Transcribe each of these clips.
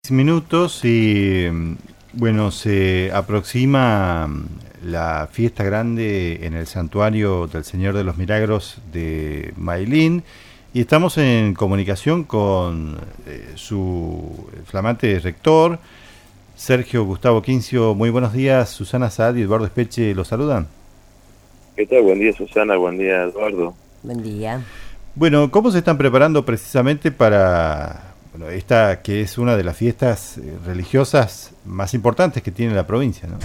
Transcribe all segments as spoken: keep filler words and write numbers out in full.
diez minutos y bueno, se aproxima la fiesta grande en el santuario del Señor de los Milagros de Mailín y estamos en comunicación con eh, su flamante rector, Sergio Gustavo Quincio. Muy buenos días, Susana Saad y Eduardo Espeche los saludan. ¿Qué tal? Buen día, Susana, buen día, Eduardo. Buen día. Bueno, ¿cómo se están preparando precisamente para bueno, esta que es una de las fiestas eh, religiosas más importantes que tiene la provincia, ¿no?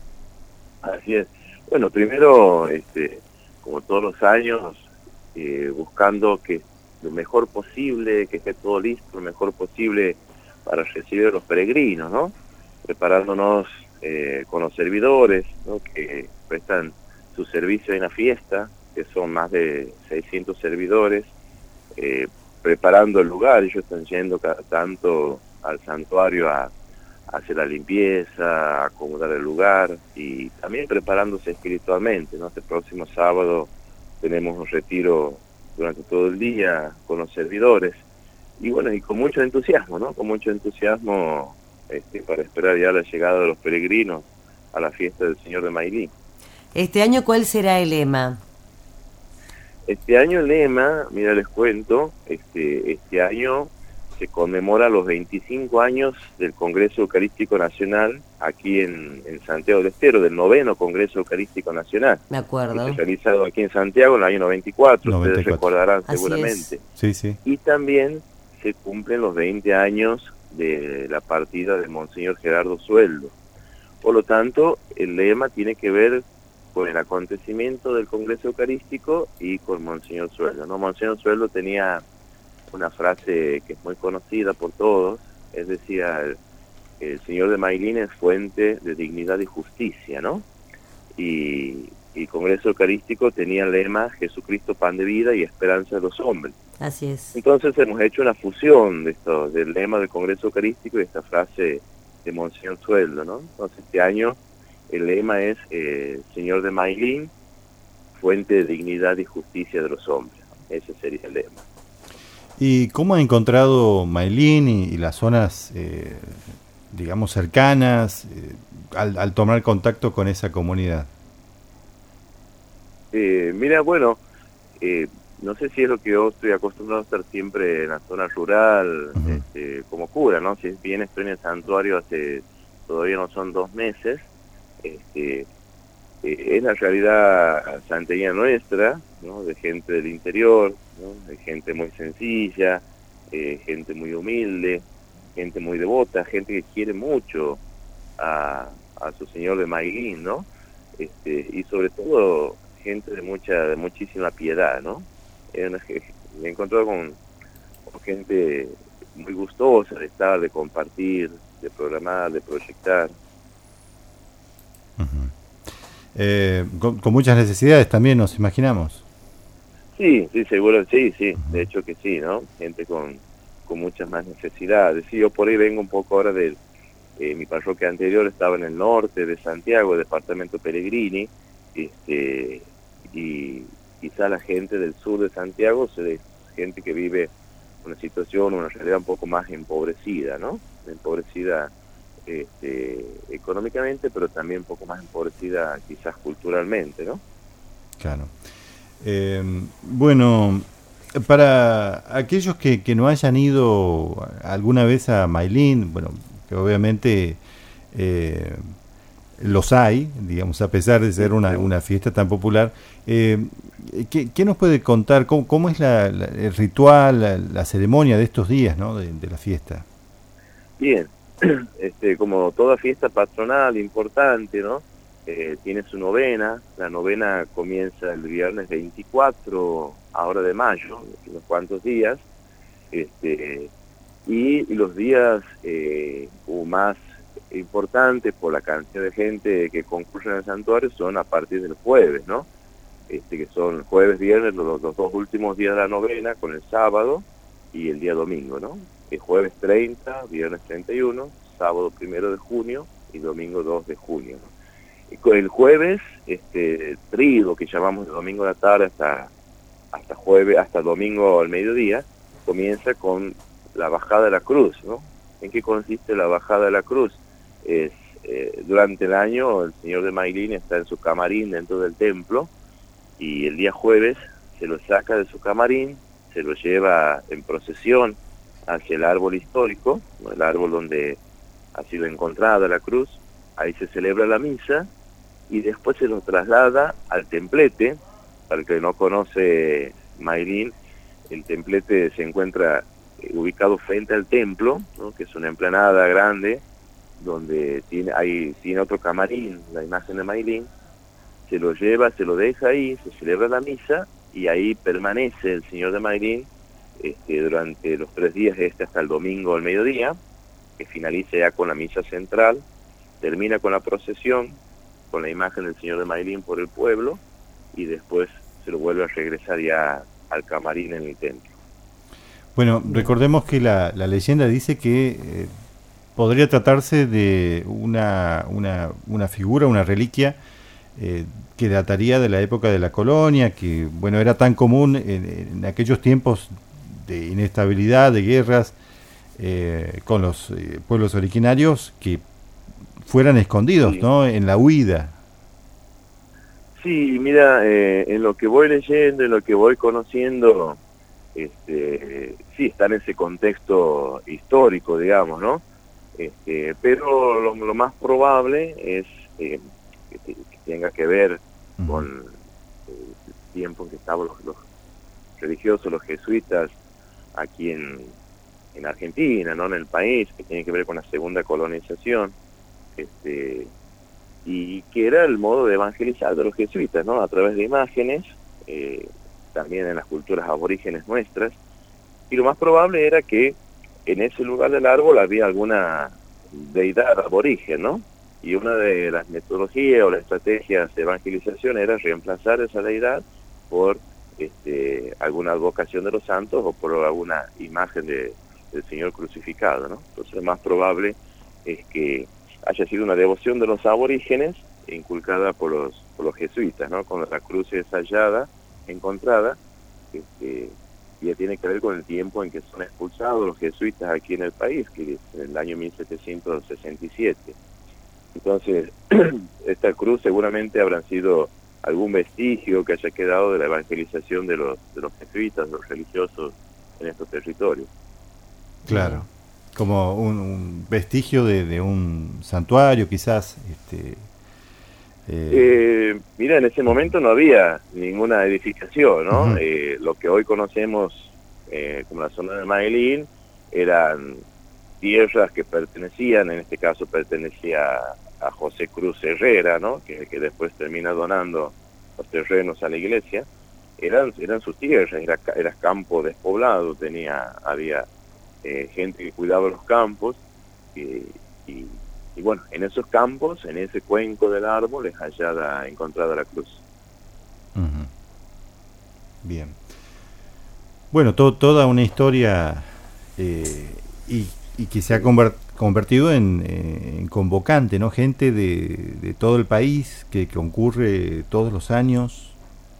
Así es. Bueno, primero, este, como todos los años, eh, buscando que lo mejor posible, que esté todo listo, lo mejor posible para recibir a los peregrinos, ¿no? Preparándonos eh, con los servidores, ¿no? Que prestan su servicio en la fiesta, que son más de seiscientos servidores, eh, preparando el lugar. Ellos están yendo cada tanto al santuario a, a hacer la limpieza, a acomodar el lugar y también preparándose espiritualmente, ¿no? Este próximo sábado tenemos un retiro durante todo el día con los servidores y bueno, y con mucho entusiasmo, ¿no? Con mucho entusiasmo este, para esperar ya la llegada de los peregrinos a la fiesta del Señor de Mailín. Este año, ¿cuál será el lema? Este año el lema, mira, les cuento, este, este año se conmemora los veinticinco años del Congreso Eucarístico Nacional aquí en, en Santiago del Estero, del noveno Congreso Eucarístico Nacional. Me acuerdo. Que se realizado aquí en Santiago en el año noventa y cuatro, noventa y cuatro. Ustedes recordarán Así seguramente. es. Sí, sí. Y también se cumplen los veinte años de la partida de Monseñor Gerardo Sueldo. Por lo tanto, el lema tiene que ver con el acontecimiento del Congreso Eucarístico y con Monseñor Sueldo, ¿no? Monseñor Sueldo tenía una frase que es muy conocida por todos, es decir, el, el Señor de Mailín es fuente de dignidad y justicia, ¿no? Y, y el Congreso Eucarístico tenía el lema Jesucristo, pan de vida y esperanza de los hombres. Así es. Entonces hemos hecho una fusión de esto, del lema del Congreso Eucarístico y esta frase de Monseñor Sueldo, ¿no? Entonces este año el lema es eh, Señor de Mailín, fuente de dignidad y justicia de los hombres. Ese sería el lema. ¿Y cómo ha encontrado Mailín y, y las zonas, eh, digamos, cercanas eh, al, al tomar contacto con esa comunidad? Eh, mira, bueno, eh, no sé si es lo que yo estoy acostumbrado a estar siempre en la zona rural, uh-huh. este, como cura, ¿no? Si bien estoy en el santuario hace, todavía no son dos meses, este, eh, es la realidad santeña nuestra, ¿no? De gente del interior, ¿no? De gente muy sencilla, eh, gente muy humilde, gente muy devota, gente que quiere mucho a, a su Señor de Mailín, ¿no? Este, y sobre todo gente de mucha, de muchísima piedad, ¿no? Eh, me he encontrado con, con gente muy gustosa de estar, de compartir, de programar, de proyectar. Uh-huh. eh, con, con muchas necesidades también, nos imaginamos. Sí, sí, seguro, sí, sí, uh-huh. De hecho que sí, ¿no? Gente con, con muchas más necesidades. Sí, yo por ahí vengo un poco ahora de eh, mi parroquia anterior, estaba en el norte de Santiago, departamento Pellegrini, este, y quizá la gente del sur de Santiago es gente que vive una situación, una realidad un poco más empobrecida, ¿no? Empobrecida Este, económicamente, pero también un poco más empobrecida quizás culturalmente, ¿no? Claro. Eh, bueno, para aquellos que, que no hayan ido alguna vez a Mailín, bueno, que obviamente eh, los hay, digamos, a pesar de ser una, una fiesta tan popular, eh, ¿qué, ¿qué nos puede contar? ¿Cómo, cómo es la, la, el ritual, la, la ceremonia de estos días, ¿no? de, de la fiesta? Bien. Este, como toda fiesta patronal importante, ¿no? Eh, tiene su novena. La novena comienza el viernes veinticuatro, ahora de mayo, unos cuantos días, este, y, y los días eh, más importantes por la cantidad de gente que concurre en el santuario son a partir del jueves, ¿no? Este, que son jueves, viernes, los, los dos últimos días de la novena, con el sábado y el día domingo, ¿no? El jueves treinta, viernes treinta y uno, sábado primero de junio y domingo dos de junio, ¿no? Y con el jueves, este trido que llamamos de domingo a la tarde hasta hasta jueves, hasta domingo al mediodía, comienza con la bajada de la cruz, ¿no? ¿En qué consiste la bajada de la cruz? Es, eh, durante el año el señor de Maylin está en su camarín dentro del templo y el día jueves se lo saca de su camarín, se lo lleva en procesión hacia el árbol histórico, el árbol donde ha sido encontrada la cruz. Ahí se celebra la misa y después se lo traslada al templete. Para el que no conoce Maylin, el templete se encuentra ubicado frente al templo, ¿no? Que es una emplanada grande donde tiene, hay, tiene otro camarín, la imagen de Maylin. Se lo lleva, se lo deja ahí, se celebra la misa y ahí permanece el señor de Maylin este, durante los tres días este hasta el domingo al mediodía, que finaliza ya con la misa central, termina con la procesión, con la imagen del señor de Maylin por el pueblo y después se lo vuelve a regresar ya al camarín en el templo. Bueno, recordemos que la, la leyenda dice que eh, podría tratarse de una, una, una figura, una reliquia eh, que dataría de la época de la colonia, que bueno era tan común en, en aquellos tiempos de inestabilidad, de guerras eh, con los eh, pueblos originarios, que fueran escondidos, sí, ¿no? En la huida. Sí, mira, eh, en lo que voy leyendo, en lo que voy conociendo, este, sí está en ese contexto histórico, digamos, ¿no? Este, pero lo, lo más probable es eh, que, que tenga que ver uh-huh. con el tiempo en que estaban los, los religiosos, los jesuitas, aquí en, en Argentina, ¿no? En el país, que tiene que ver con la segunda colonización, este, y que era el modo de evangelizar de los jesuitas, ¿no? A través de imágenes, eh, también en las culturas aborígenes nuestras, y lo más probable era que en ese lugar del árbol había alguna deidad aborigen, ¿no? Y una de las metodologías o las estrategias de evangelización era reemplazar esa deidad por este, alguna advocación de los santos o por alguna imagen de, del Señor crucificado, ¿no? Entonces lo más probable es que haya sido una devoción de los aborígenes inculcada por los, por los jesuitas, ¿no? Con la cruz hallada, encontrada, este, ya tiene que ver con el tiempo en que son expulsados los jesuitas aquí en el país, que es en el año mil setecientos sesenta y siete. Entonces, esta cruz seguramente habrá sido algún vestigio que haya quedado de la evangelización de los, de los jesuitas, de los religiosos en estos territorios. Claro, como un, un vestigio de, de un santuario quizás. Este, eh... Eh, mira, en ese momento no había ninguna edificación, ¿no? Uh-huh. Eh, lo que hoy conocemos eh, como la zona de Maylin eran tierras que pertenecían, en este caso pertenecía a José Cruz Herrera, ¿no? Que, que después termina donando los terrenos a la iglesia. Eran, eran sus tierras, era, era campo despoblado, tenía, había eh, gente que cuidaba los campos y, y, y bueno, en esos campos, en ese cuenco del árbol es hallada, encontrada la cruz. Uh-huh. Bien. Bueno, to, toda una historia eh, y, y que se ha convertido convertido en, eh, en convocante, ¿no? Gente de, de todo el país que, que concurre todos los años.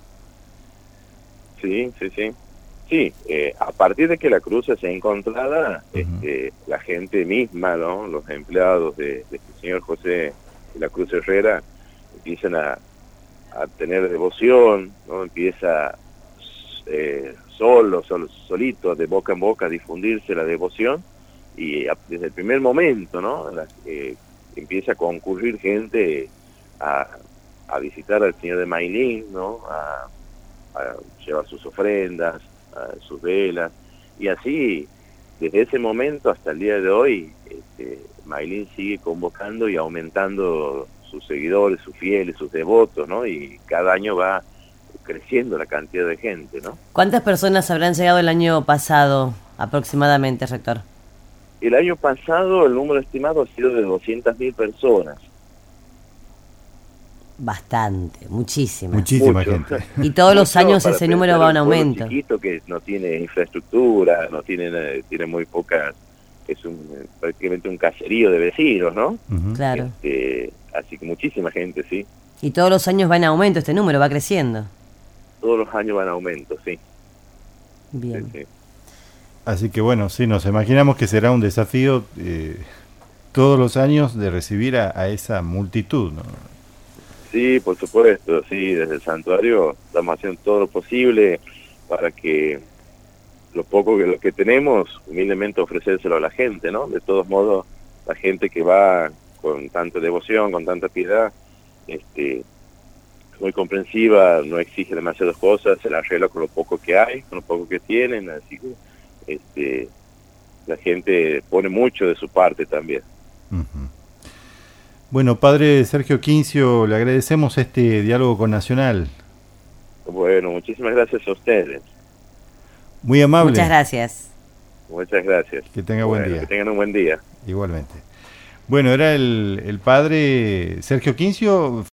Sí, sí, sí. Sí, eh, a partir de que la cruz sea encontrada, uh-huh. este, la gente misma, ¿no? Los empleados de, de este señor José de la Cruz Herrera empiezan a, a tener devoción, ¿no? Empieza eh, solo, solo, solito, de boca en boca, a difundirse la devoción. Y a, desde el primer momento, ¿no? La, eh, empieza a concurrir gente a, a visitar al señor de Maylin, ¿no? A, a llevar sus ofrendas, a sus velas, y así, desde ese momento hasta el día de hoy, este, Maylin sigue convocando y aumentando sus seguidores, sus fieles, sus devotos, ¿no? Y cada año va creciendo la cantidad de gente, ¿no? ¿Cuántas personas habrán llegado el año pasado aproximadamente, rector? El año pasado el número estimado ha sido de doscientas mil personas. Bastante, muchísima. Muchísima Mucho. gente. Y todos los años ese número va en aumento. Un chiquito que no tiene infraestructura, no tiene, tiene muy pocas, es un, prácticamente un caserío de vecinos, ¿no? Uh-huh. Claro. Este, así que muchísima gente, sí. Y todos los años va en aumento este número, va creciendo. Todos los años va en aumento, sí. Bien. Sí, sí. Así que bueno, sí, nos imaginamos que será un desafío eh, todos los años de recibir a, a esa multitud, ¿no? Sí, por supuesto, sí, desde el santuario estamos haciendo todo lo posible para que lo poco que lo que tenemos, humildemente ofrecérselo a la gente, ¿no? De todos modos, la gente que va con tanta devoción, con tanta piedad, este, muy comprensiva, no exige demasiadas cosas, se la arregla con lo poco que hay, con lo poco que tienen, así que este, la gente pone mucho de su parte también. Uh-huh. Bueno, padre Sergio Quincio, le agradecemos este diálogo con Nacional. Bueno, muchísimas gracias a ustedes. Muy amable. Muchas gracias. Muchas gracias. Que tenga bueno, buen día. Que tengan un buen día. Igualmente. Bueno, era el, el padre Sergio Quincio.